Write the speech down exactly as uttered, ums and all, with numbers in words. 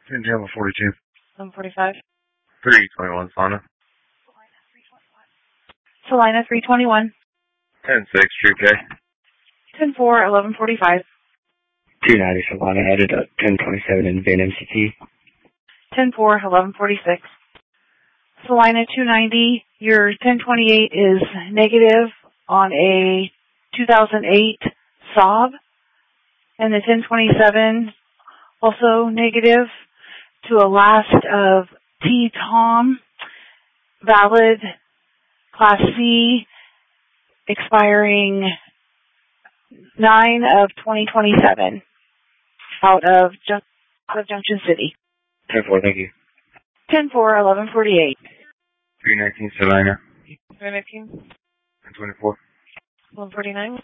ten ten one forty-two. one forty-five. three twenty-one, Salina. Salina three twenty-one. ten six, Troop K. ten four, eleven forty-five. two ninety, Salina, headed up ten twenty-seven in Van M C T. ten four, eleven forty-six. Salina two ninety, your ten twenty-eight is negative on a two thousand eight Saab, and the ten twenty-seven also negative to a last of T-Tom, valid, Class C, expiring nine of twenty twenty-seven, out of, Jun- out of Junction City. ten four, thank you. ten four, eleven forty-eight. three nineteen, Salina. three nineteen. ten twenty-four. one forty-nine.